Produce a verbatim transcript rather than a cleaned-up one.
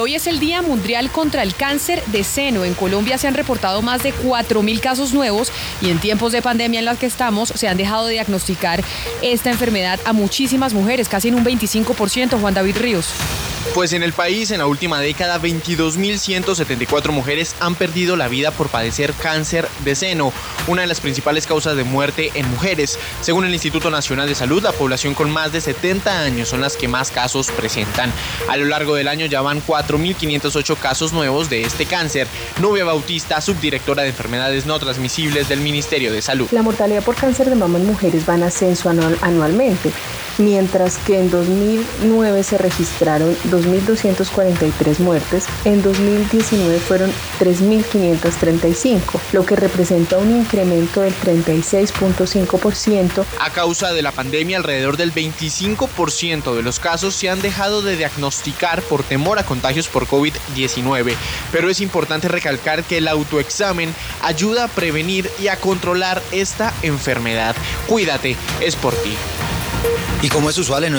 Hoy es el Día Mundial contra el Cáncer de Seno. En Colombia se han reportado más de cuatro mil casos nuevos y en tiempos de pandemia en las que estamos se han dejado de diagnosticar esta enfermedad a muchísimas mujeres, casi en un veinticinco por ciento, Juan David Ríos. Pues en el país, en la última década, veintidós mil ciento setenta y cuatro mujeres han perdido la vida por padecer cáncer de seno, una de las principales causas de muerte en mujeres. Según el Instituto Nacional de Salud, la población con más de setenta años son las que más casos presentan. A lo largo del año ya van cuatro mil quinientos ocho casos nuevos de este cáncer. Nubia Bautista, subdirectora de enfermedades no transmisibles del Ministerio de Salud. La mortalidad por cáncer de mama en mujeres va en ascenso anual, anualmente, mientras que en dos mil nueve se registraron dos mil doscientas cuarenta y tres muertes, en dos mil diecinueve fueron tres mil quinientas treinta y cinco, lo que representa un incremento del treinta y seis punto cinco por ciento. A causa de la pandemia, alrededor del veinticinco por ciento de los casos se han dejado de diagnosticar por temor a contagios por COVID diecinueve, pero es importante recalcar que el autoexamen ayuda a prevenir y a controlar esta enfermedad. Cuídate, es por ti. Y como es usual en